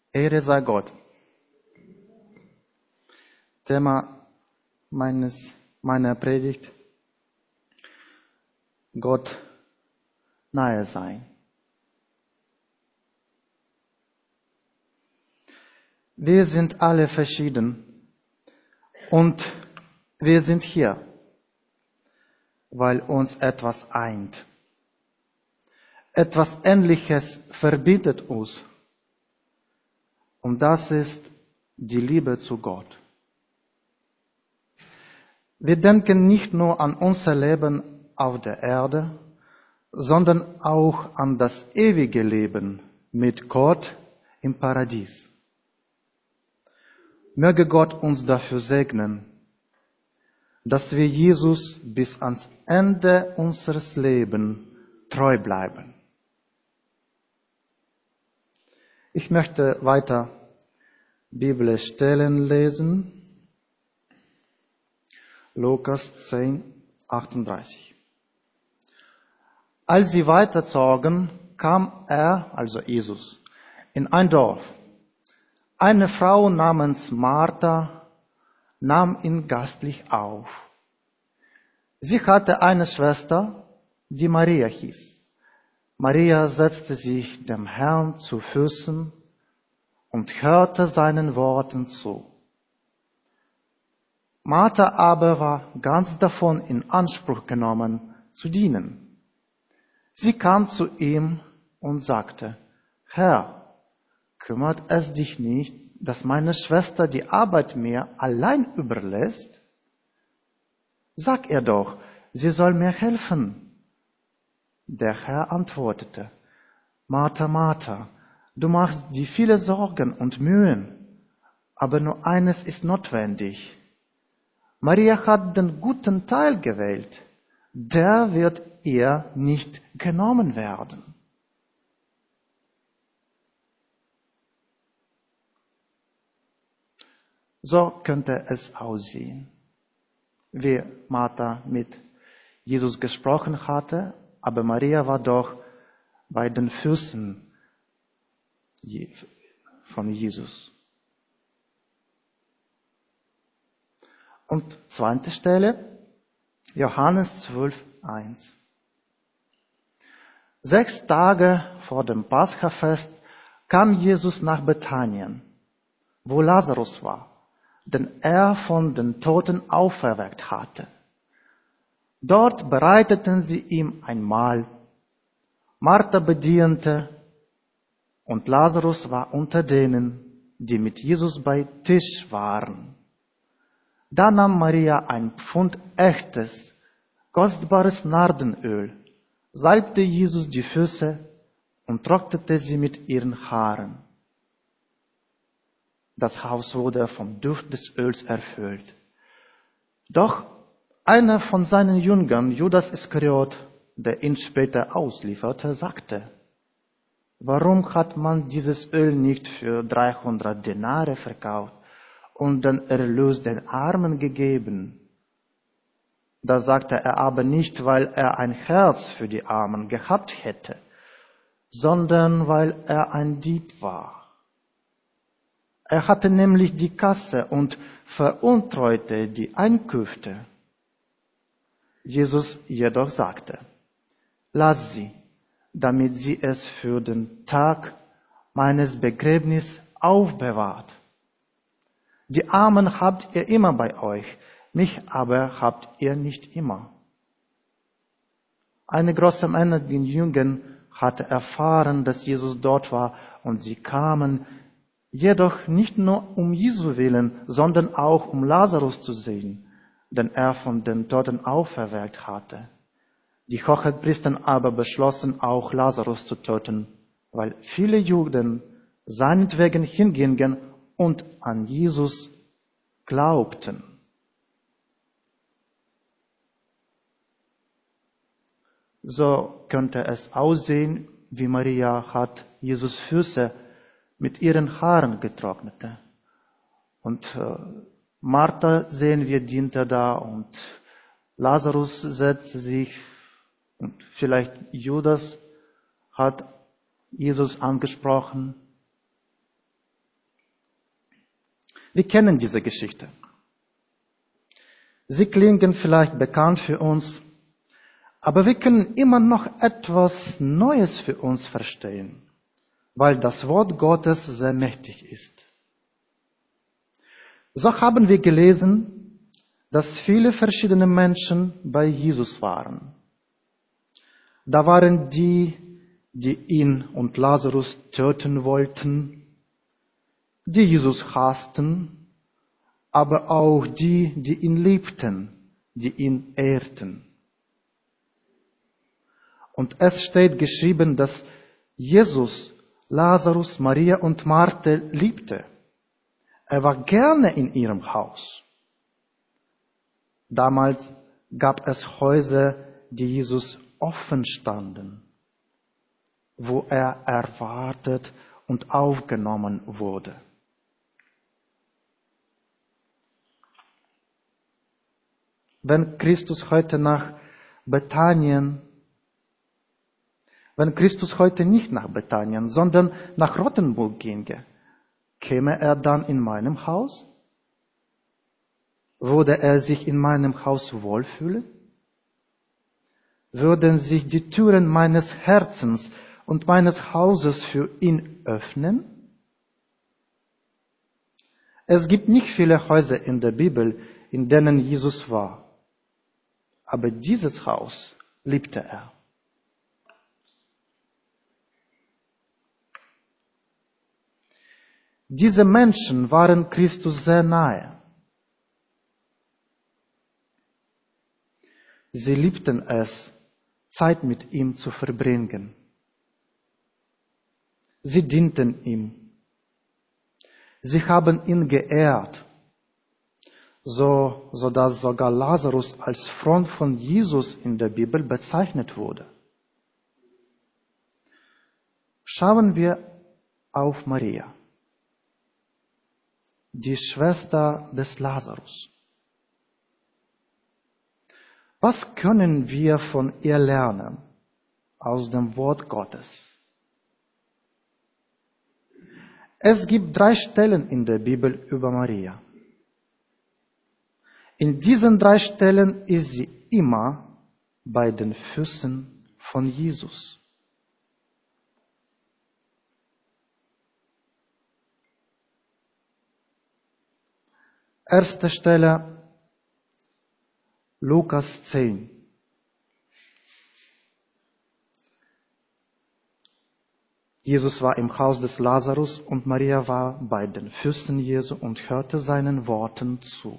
Ehre sei Gott. Thema meiner Predigt: Gott nahe sein. Wir sind alle verschieden und wir sind hier, weil uns etwas eint. Etwas Ähnliches verbindet uns. Und das ist die Liebe zu Gott. Wir denken nicht nur an unser Leben auf der Erde, sondern auch an das ewige Leben mit Gott im Paradies. Möge Gott uns dafür segnen, dass wir Jesus bis ans Ende unseres Lebens treu bleiben. Ich möchte weiter Bibelstellen lesen. Lukas 10, 38. Als sie weiterzogen, kam er, also Jesus, in ein Dorf. Eine Frau namens Martha nahm ihn gastlich auf. Sie hatte eine Schwester, die Maria hieß. Maria setzte sich dem Herrn zu Füßen und hörte seinen Worten zu. Martha aber war ganz davon in Anspruch genommen, zu dienen. Sie kam zu ihm und sagte: Herr, kümmert es dich nicht, dass meine Schwester die Arbeit mir allein überlässt? Sag ihr doch, sie soll mir helfen. Der Herr antwortete: Martha, Martha, du machst dir viele Sorgen und Mühen, aber nur eines ist notwendig. Maria hat den guten Teil gewählt, der wird ihr nicht genommen werden. So könnte es aussehen, wie Martha mit Jesus gesprochen hatte, aber Maria war doch bei den Füßen von Jesus. Und zweite Stelle, Johannes 12, 1. 6 Tage vor dem Paschafest kam Jesus nach Bethanien, wo Lazarus war, den er von den Toten auferweckt hatte. Dort bereiteten sie ihm ein Mahl. Martha bediente und Lazarus war unter denen, die mit Jesus bei Tisch waren. Da nahm Maria ein Pfund echtes, kostbares Nardenöl, salbte Jesus die Füße und trocknete sie mit ihren Haaren. Das Haus wurde vom Duft des Öls erfüllt. Doch einer von seinen Jüngern, Judas Iskariot, der ihn später auslieferte, sagte: Warum hat man dieses Öl nicht für 300 Denare verkauft und den Erlös den Armen gegeben? Das sagte er aber nicht, weil er ein Herz für die Armen gehabt hätte, sondern weil er ein Dieb war. Er hatte nämlich die Kasse und veruntreute die Einkünfte. Jesus jedoch sagte: Lass sie, damit sie es für den Tag meines Begräbnisses aufbewahrt. Die Armen habt ihr immer bei euch, mich aber habt ihr nicht immer. Eine große Menge der Jünger hatte erfahren, dass Jesus dort war, und sie kamen, jedoch nicht nur um Jesu willen, sondern auch um Lazarus zu sehen, den er von den Toten auferweckt hatte. Die Hohepriester aber beschlossen, auch Lazarus zu töten, weil viele Juden seinetwegen hingingen und an Jesus glaubten. So könnte es aussehen, wie Maria hat Jesus Füße mit ihren Haaren getrocknet. Und Martha sehen wir diente da und Lazarus setzte sich und vielleicht Judas hat Jesus angesprochen. Wir kennen diese Geschichte. Sie klingen vielleicht bekannt für uns, aber wir können immer noch etwas Neues für uns verstehen, weil das Wort Gottes sehr mächtig ist. So haben wir gelesen, dass viele verschiedene Menschen bei Jesus waren. Da waren die, die ihn und Lazarus töten wollten, die Jesus hassten, aber auch die, die ihn liebten, die ihn ehrten. Und es steht geschrieben, dass Jesus Lazarus, Maria und Martha liebte. Er war gerne in ihrem Haus. Damals gab es Häuser, die Jesus offen standen, wo er erwartet und aufgenommen wurde. Wenn Christus heute nicht nach Bethanien, sondern nach Rothenburg ginge, käme er dann in meinem Haus? Würde er sich in meinem Haus wohlfühlen? Würden sich die Türen meines Herzens und meines Hauses für ihn öffnen? Es gibt nicht viele Häuser in der Bibel, in denen Jesus war. Aber dieses Haus liebte er. Diese Menschen waren Christus sehr nahe. Sie liebten es, Zeit mit ihm zu verbringen. Sie dienten ihm. Sie haben ihn geehrt, so dass sogar Lazarus als Freund von Jesus in der Bibel bezeichnet wurde. Schauen wir auf Maria, die Schwester des Lazarus. Was können wir von ihr lernen aus dem Wort Gottes? Es gibt 3 Stellen in der Bibel über Maria. In diesen 3 Stellen ist sie immer bei den Füßen von Jesus. Erste Stelle, Lukas 10. Jesus war im Haus des Lazarus und Maria war bei den Füßen Jesu und hörte seinen Worten zu.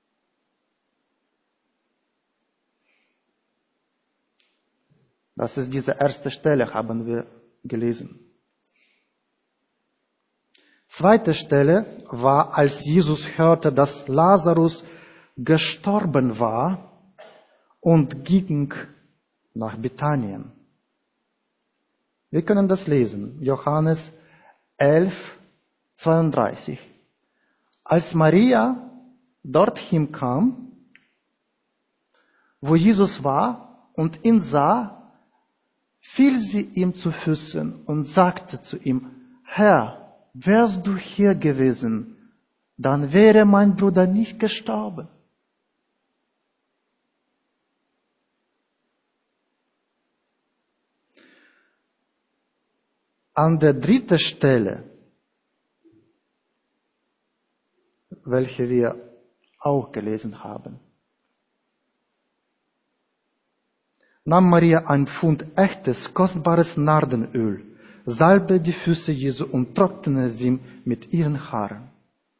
Das ist diese erste Stelle, haben wir gelesen. Zweite Stelle war, als Jesus hörte, dass Lazarus gestorben war und ging nach Bethanien. Wir können das lesen. Johannes 11, 32. Als Maria dorthin kam, wo Jesus war und ihn sah, fiel sie ihm zu Füßen und sagte zu ihm, Herr, wärst du hier gewesen, dann wäre mein Bruder nicht gestorben. An der dritten Stelle, welche wir auch gelesen haben, nahm Maria ein Pfund echtes, kostbares Nardenöl, salbte die Füße Jesu und trocknete sie mit ihren Haaren.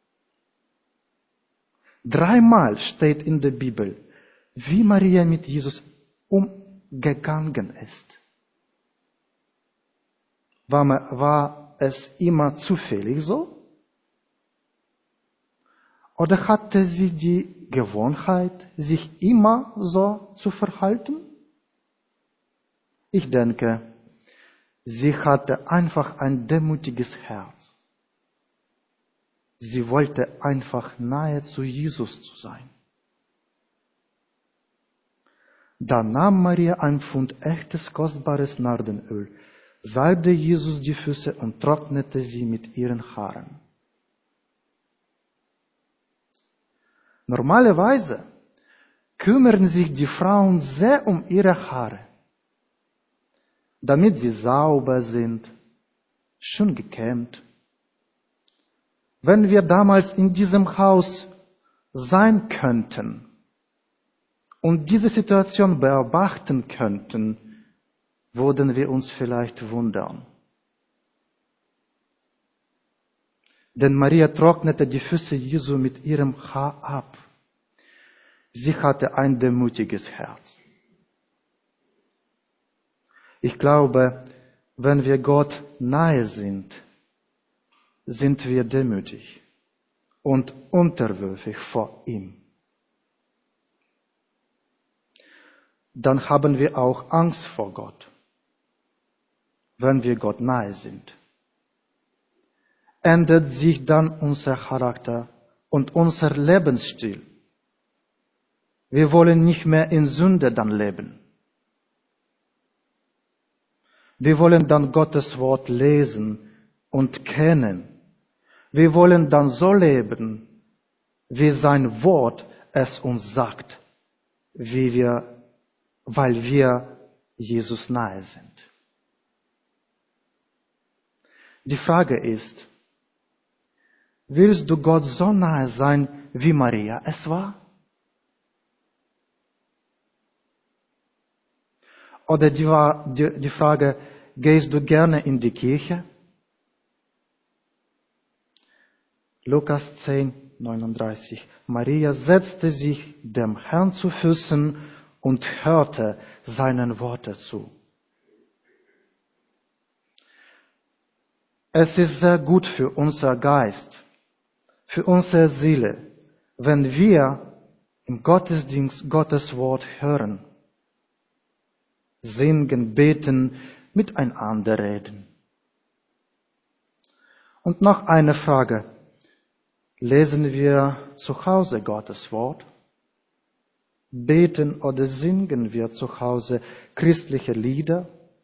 3-mal steht in der Bibel, wie Maria mit Jesus umgegangen ist. War es immer zufällig so? Oder hatte sie die Gewohnheit, sich immer so zu verhalten? Ich denke, sie hatte einfach ein demütiges Herz. Sie wollte einfach nahe zu Jesus zu sein. Da nahm Maria ein Pfund echtes, kostbares Nardenöl, salbte Jesus die Füße und trocknete sie mit ihren Haaren. Normalerweise kümmern sich die Frauen sehr um ihre Haare, damit sie sauber sind, schön gekämmt. Wenn wir damals in diesem Haus sein könnten und diese Situation beobachten könnten, würden wir uns vielleicht wundern. Denn Maria trocknete die Füße Jesu mit ihrem Haar ab. Sie hatte ein demütiges Herz. Ich glaube, wenn wir Gott nahe sind, sind wir demütig und unterwürfig vor ihm. Dann haben wir auch Angst vor Gott, wenn wir Gott nahe sind. Ändert sich dann unser Charakter und unser Lebensstil. Wir wollen nicht mehr in Sünde dann leben. Wir wollen dann Gottes Wort lesen und kennen. Wir wollen dann so leben, wie sein Wort es uns sagt, weil wir Jesus nahe sind. Die Frage ist, willst du Gott so nahe sein, wie Maria es war? Oder die Frage, gehst du gerne in die Kirche? Lukas 10, 39. Maria setzte sich dem Herrn zu Füßen und hörte seinen Worten zu. Es ist sehr gut für unser Geist, für unsere Seele, wenn wir im Gottesdienst Gottes Wort hören, singen, beten, miteinander reden. Und noch eine Frage. Lesen wir zu Hause Gottes Wort? Beten oder singen wir zu Hause christliche Lieder?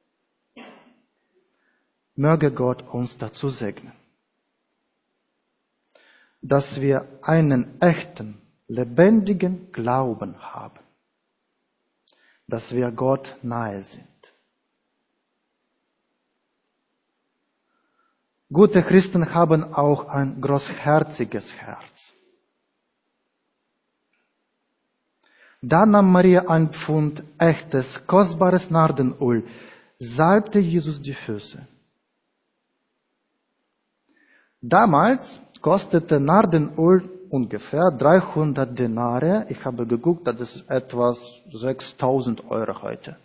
Möge Gott uns dazu segnen, dass wir einen echten, lebendigen Glauben haben, dass wir Gott nahe sind. Gute Christen haben auch ein großherziges Herz. Da nahm Maria ein Pfund echtes, kostbares Nardenöl, salbte Jesus die Füße. Damals kostete Nardenöl ungefähr 300 Denare. Ich habe geguckt, das ist etwas 6.000 € heute.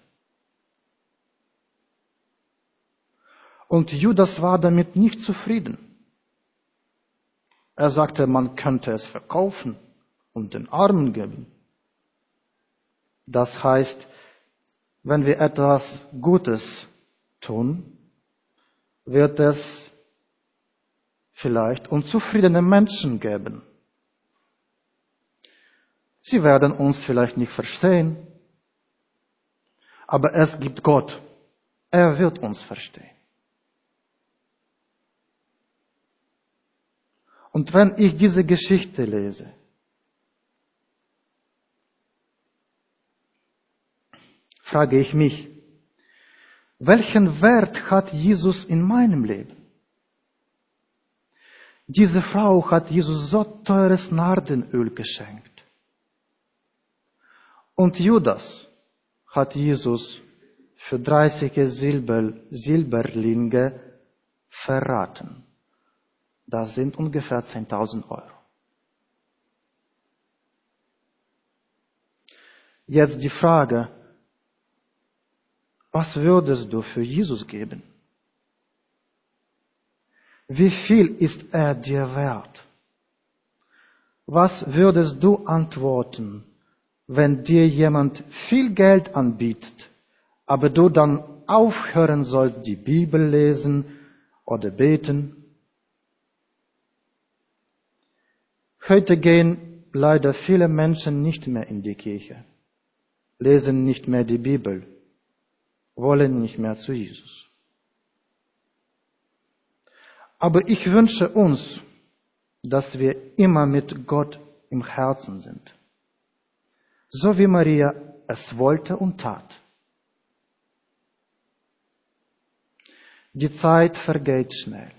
Und Judas war damit nicht zufrieden. Er sagte, man könnte es verkaufen und den Armen geben. Das heißt, wenn wir etwas Gutes tun, wird es vielleicht unzufriedene Menschen geben. Sie werden uns vielleicht nicht verstehen, aber es gibt Gott. Er wird uns verstehen. Und wenn ich diese Geschichte lese, frage ich mich, welchen Wert hat Jesus in meinem Leben? Diese Frau hat Jesus so teures Nardenöl geschenkt. Und Judas hat Jesus für 30 Silberlinge verraten. Das sind ungefähr 10.000 €. Jetzt die Frage, was würdest du für Jesus geben? Wie viel ist er dir wert? Was würdest du antworten, wenn dir jemand viel Geld anbietet, aber du dann aufhören sollst, die Bibel lesen oder beten? Heute gehen leider viele Menschen nicht mehr in die Kirche, lesen nicht mehr die Bibel, wollen nicht mehr zu Jesus. Aber ich wünsche uns, dass wir immer mit Gott im Herzen sind. So wie Maria es wollte und tat. Die Zeit vergeht schnell.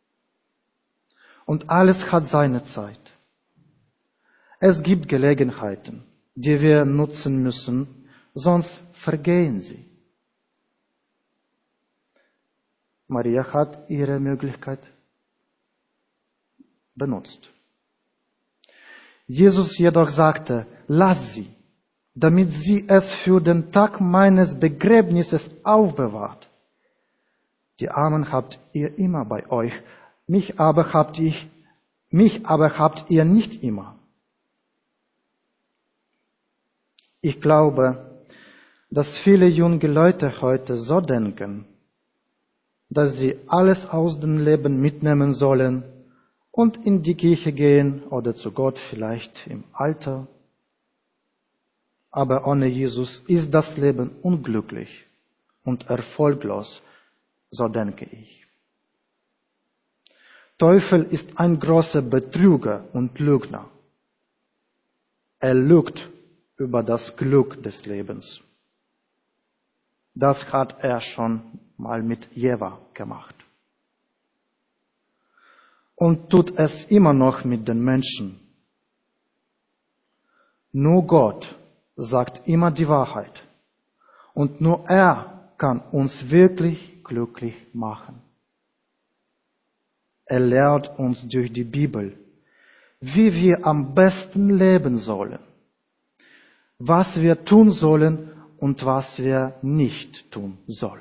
Und alles hat seine Zeit. Es gibt Gelegenheiten, die wir nutzen müssen, sonst vergehen sie. Maria hat ihre Möglichkeit benutzt. Jesus jedoch sagte, lass sie, damit sie es für den Tag meines Begräbnisses aufbewahrt. Die Armen habt ihr immer bei euch, mich aber habt ihr nicht immer. Ich glaube, dass viele junge Leute heute so denken, dass sie alles aus dem Leben mitnehmen sollen und in die Kirche gehen oder zu Gott vielleicht im Alter. Aber ohne Jesus ist das Leben unglücklich und erfolglos, so denke ich. Teufel ist ein großer Betrüger und Lügner. Er lügt über das Glück des Lebens. Das hat er schon mal mit Eva gemacht. Und tut es immer noch mit den Menschen. Nur Gott sagt immer die Wahrheit. Und nur er kann uns wirklich glücklich machen. Er lehrt uns durch die Bibel, wie wir am besten leben sollen, was wir tun sollen und was wir nicht tun sollen.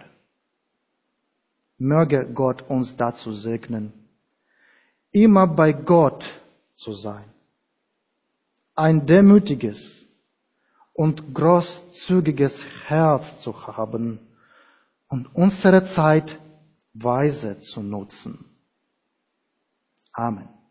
Möge Gott uns dazu segnen, immer bei Gott zu sein, ein demütiges und großzügiges Herz zu haben und unsere Zeit weise zu nutzen. Amen.